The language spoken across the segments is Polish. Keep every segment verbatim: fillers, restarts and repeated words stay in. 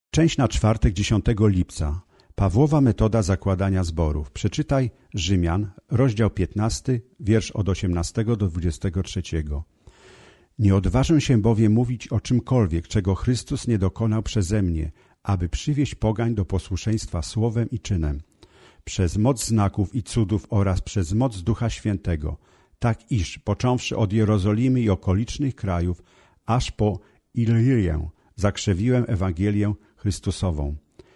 Część na czwartek dziesiątego lipca. Pawłowa metoda zakładania zborów. Przeczytaj Rzymian, rozdział piętnasty, wiersz od osiemnastego do dwudziestego trzeciego. Nie odważę się bowiem mówić o czymkolwiek, czego Chrystus nie dokonał przeze mnie, aby przywieść pogań do posłuszeństwa słowem i czynem, przez moc znaków i cudów oraz przez moc Ducha Świętego, tak iż, począwszy od Jerozolimy i okolicznych krajów, aż po Ilirię, zakrzewiłem Ewangelię Chrystusową.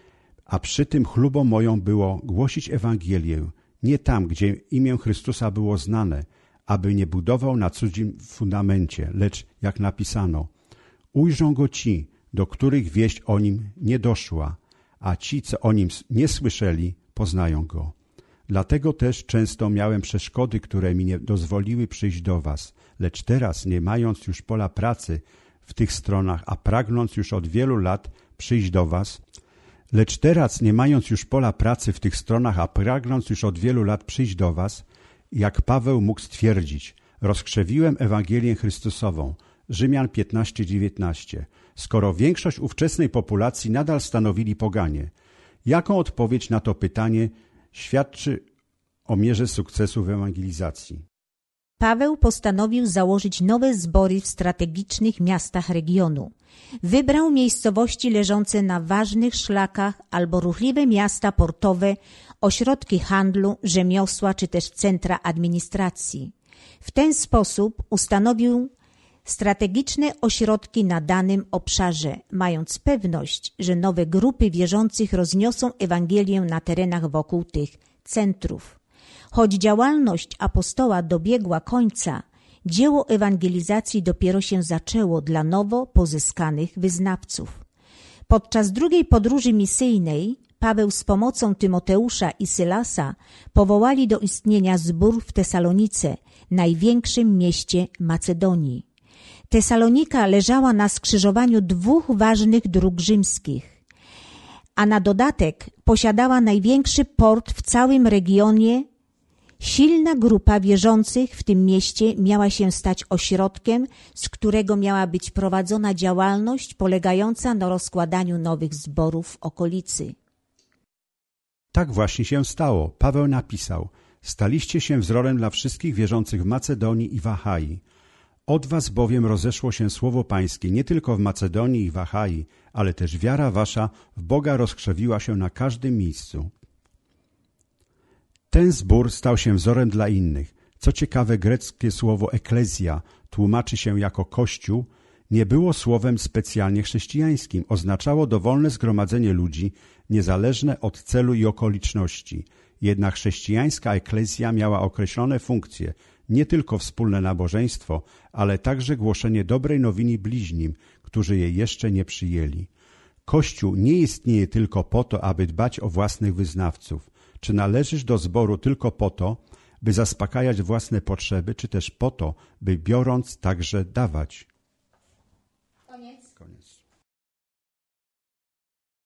A przy tym chlubą moją było głosić Ewangelię, nie tam, gdzie imię Chrystusa było znane, aby nie budował na cudzym fundamencie, lecz jak napisano, ujrzą go ci, do których wieść o nim nie doszła, a ci, co o nim nie słyszeli, poznają go. Dlatego też często miałem przeszkody, które mi nie dozwoliły przyjść do was, lecz teraz, nie mając już pola pracy w tych stronach, a pragnąc już od wielu lat przyjść do was, lecz teraz, nie mając już pola pracy w tych stronach, a pragnąc już od wielu lat przyjść do was, jak Paweł mógł stwierdzić, rozkrzewiłem Ewangelię Chrystusową, Rzymian piętnaście dziewiętnaście, skoro większość ówczesnej populacji nadal stanowili poganie. Jaką odpowiedź na to pytanie świadczy o mierze sukcesu w ewangelizacji? Paweł postanowił założyć nowe zbory w strategicznych miastach regionu. Wybrał miejscowości leżące na ważnych szlakach albo ruchliwe miasta portowe, ośrodki handlu, rzemiosła czy też centra administracji. W ten sposób ustanowił strategiczne ośrodki na danym obszarze, mając pewność, że nowe grupy wierzących rozniosą Ewangelię na terenach wokół tych centrów. Choć działalność apostoła dobiegła końca, dzieło ewangelizacji dopiero się zaczęło dla nowo pozyskanych wyznawców. Podczas drugiej podróży misyjnej Paweł z pomocą Tymoteusza i Sylasa powołali do istnienia zbór w Tesalonice, największym mieście Macedonii. Tesalonika leżała na skrzyżowaniu dwóch ważnych dróg rzymskich, a na dodatek posiadała największy port w całym regionie. Silna grupa wierzących w tym mieście miała się stać ośrodkiem, z którego miała być prowadzona działalność polegająca na rozkładaniu nowych zborów w okolicy. Tak właśnie się stało. Paweł napisał, staliście się wzorem dla wszystkich wierzących w Macedonii i w Achai. Od was bowiem rozeszło się słowo pańskie nie tylko w Macedonii i w Achai, ale też wiara wasza w Boga rozkrzewiła się na każdym miejscu. Ten zbór stał się wzorem dla innych. Co ciekawe, greckie słowo eklezja tłumaczy się jako kościół, nie było słowem specjalnie chrześcijańskim. Oznaczało dowolne zgromadzenie ludzi, niezależne od celu i okoliczności. Jednak chrześcijańska eklezja miała określone funkcje, nie tylko wspólne nabożeństwo, ale także głoszenie dobrej nowiny bliźnim, którzy jej jeszcze nie przyjęli. Kościół nie istnieje tylko po to, aby dbać o własnych wyznawców. Czy należysz do zboru tylko po to, by zaspokajać własne potrzeby, czy też po to, by biorąc także dawać?